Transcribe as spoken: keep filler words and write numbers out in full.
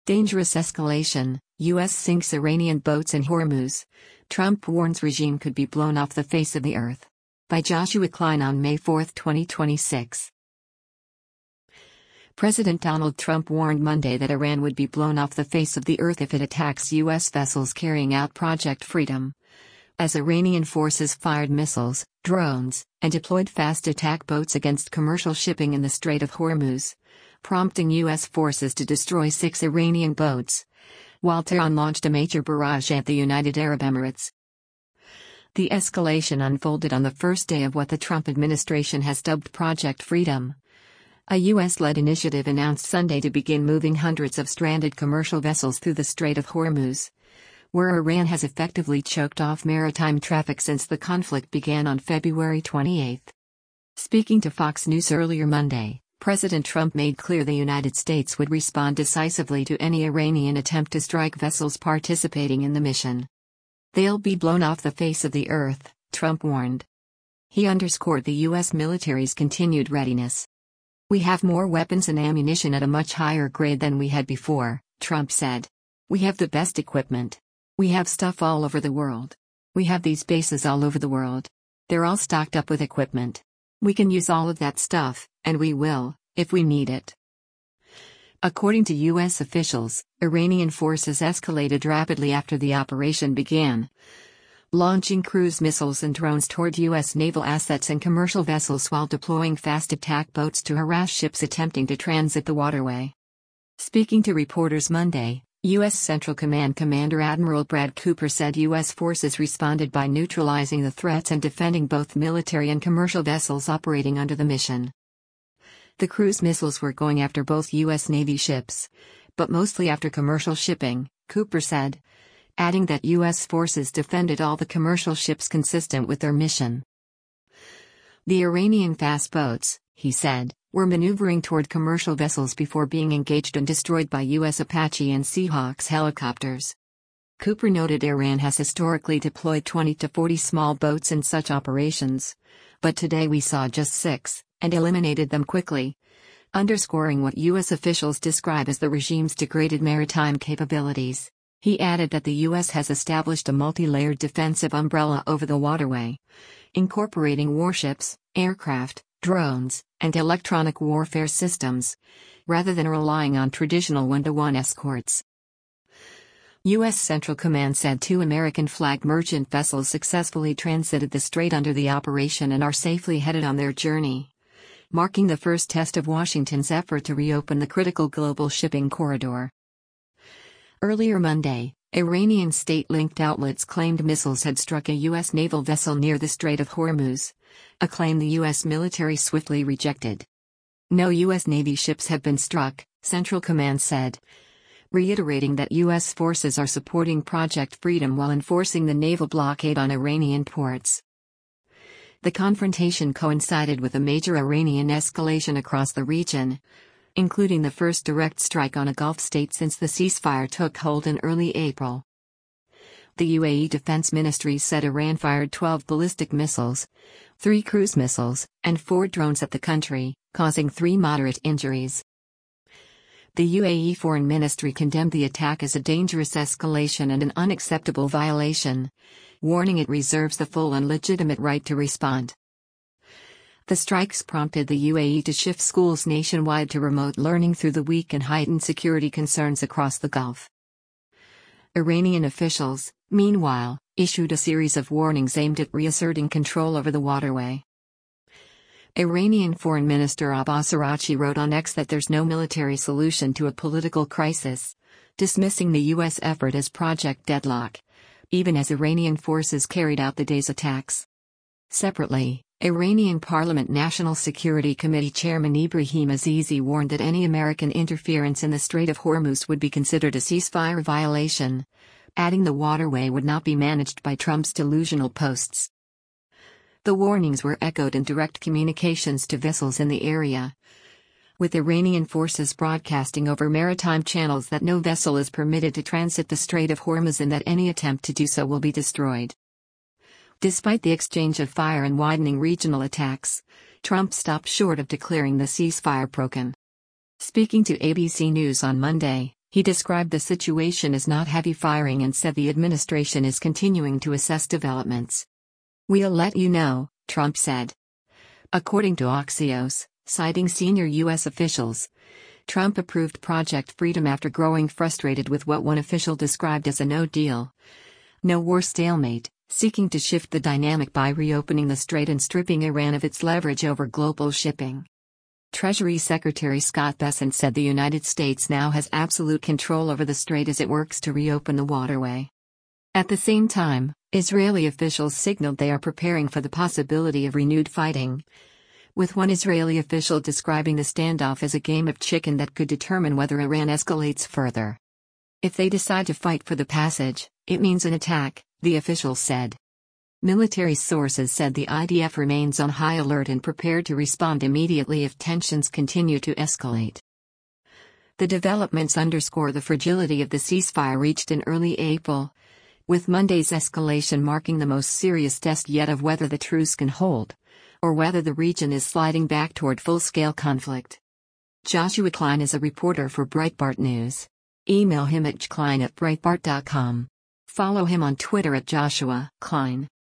Dangerous escalation, U S sinks Iranian boats in Hormuz. Trump warns regime could be blown off the face of the earth. By Joshua Klein on May fourth, twenty twenty-six. President Donald Trump warned Monday that Iran would be blown off the face of the earth if it attacks U S vessels carrying out Project Freedom. As Iranian forces fired missiles, drones, and deployed fast attack boats against commercial shipping in the Strait of Hormuz, prompting U S forces to destroy six Iranian boats, while Tehran launched a major barrage at the United Arab Emirates. The escalation unfolded on the first day of what the Trump administration has dubbed Project Freedom, a U S-led initiative announced Sunday to begin moving hundreds of stranded commercial vessels through the Strait of Hormuz, where Iran has effectively choked off maritime traffic since the conflict began on February twenty-eighth. Speaking to Fox News earlier Monday, President Trump made clear the United States would respond decisively to any Iranian attempt to strike vessels participating in the mission. They'll be blown off the face of the earth, Trump warned. He underscored the U S military's continued readiness. We have more weapons and ammunition at a much higher grade than we had before, Trump said. We have the best equipment. We have stuff all over the world. We have these bases all over the world. They're all stocked up with equipment. We can use all of that stuff, and we will, if we need it. According to U S officials, Iranian forces escalated rapidly after the operation began, launching cruise missiles and drones toward U S naval assets and commercial vessels while deploying fast attack boats to harass ships attempting to transit the waterway. Speaking to reporters Monday, U S Central Command Commander Admiral Brad Cooper said U S forces responded by neutralizing the threats and defending both military and commercial vessels operating under the mission. The cruise missiles were going after both U S Navy ships, but mostly after commercial shipping, Cooper said, adding that U S forces defended all the commercial ships consistent with their mission. The Iranian fast boats, he said, were maneuvering toward commercial vessels before being engaged and destroyed by U S Apache and Seahawks helicopters. Cooper noted Iran has historically deployed twenty to forty small boats in such operations, but today we saw just six, and eliminated them quickly, underscoring what U S officials describe as the regime's degraded maritime capabilities. He added that the U S has established a multi-layered defensive umbrella over the waterway, incorporating warships, aircraft, drones, and electronic warfare systems, rather than relying on traditional one-to-one escorts. U S Central Command said two American-flagged merchant vessels successfully transited the strait under the operation and are safely headed on their journey, marking the first test of Washington's effort to reopen the critical global shipping corridor. Earlier Monday, Iranian state-linked outlets claimed missiles had struck a U S naval vessel near the Strait of Hormuz, a claim the U S military swiftly rejected. No U S Navy ships have been struck, Central Command said, reiterating that U S forces are supporting Project Freedom while enforcing the naval blockade on Iranian ports. The confrontation coincided with a major Iranian escalation across the region, including the first direct strike on a Gulf state since the ceasefire took hold in early April. The U A E Defense Ministry said Iran fired twelve ballistic missiles, three cruise missiles, and four drones at the country, causing three moderate injuries. The U A E Foreign Ministry condemned the attack as a dangerous escalation and an unacceptable violation, warning it reserves the full and legitimate right to respond. The strikes prompted the U A E to shift schools nationwide to remote learning through the week and heightened security concerns across the Gulf. Iranian officials, meanwhile, issued a series of warnings aimed at reasserting control over the waterway. Iranian Foreign Minister Abbas Araghchi wrote on X that there's no military solution to a political crisis, dismissing the U S effort as Project Deadlock, even as Iranian forces carried out the day's attacks. Separately, Iranian Parliament National Security Committee Chairman Ibrahim Azizi warned that any American interference in the Strait of Hormuz would be considered a ceasefire violation, adding the waterway would not be managed by Trump's delusional posts. The warnings were echoed in direct communications to vessels in the area, with Iranian forces broadcasting over maritime channels that no vessel is permitted to transit the Strait of Hormuz and that any attempt to do so will be destroyed. Despite the exchange of fire and widening regional attacks, Trump stopped short of declaring the ceasefire broken. Speaking to A B C News on Monday, He described the situation as not heavy firing and said the administration is continuing to assess developments. "We'll let you know," Trump said. According to Axios, citing senior U S officials, Trump approved Project Freedom after growing frustrated with what one official described as a no-deal, no-war stalemate, seeking to shift the dynamic by reopening the strait and stripping Iran of its leverage over global shipping. Treasury Secretary Scott Bessent said the United States now has absolute control over the strait as it works to reopen the waterway. At the same time, Israeli officials signaled they are preparing for the possibility of renewed fighting, with one Israeli official describing the standoff as a game of chicken that could determine whether Iran escalates further. "If they decide to fight for the passage, it means an attack," the official said. Military sources said the I D F remains on high alert and prepared to respond immediately if tensions continue to escalate. The developments underscore the fragility of the ceasefire reached in early April, with Monday's escalation marking the most serious test yet of whether the truce can hold, or whether the region is sliding back toward full-scale conflict. Joshua Klein is a reporter for Breitbart News. Email him at jklein at breitbart dot com. Follow him on Twitter at Joshua Klein.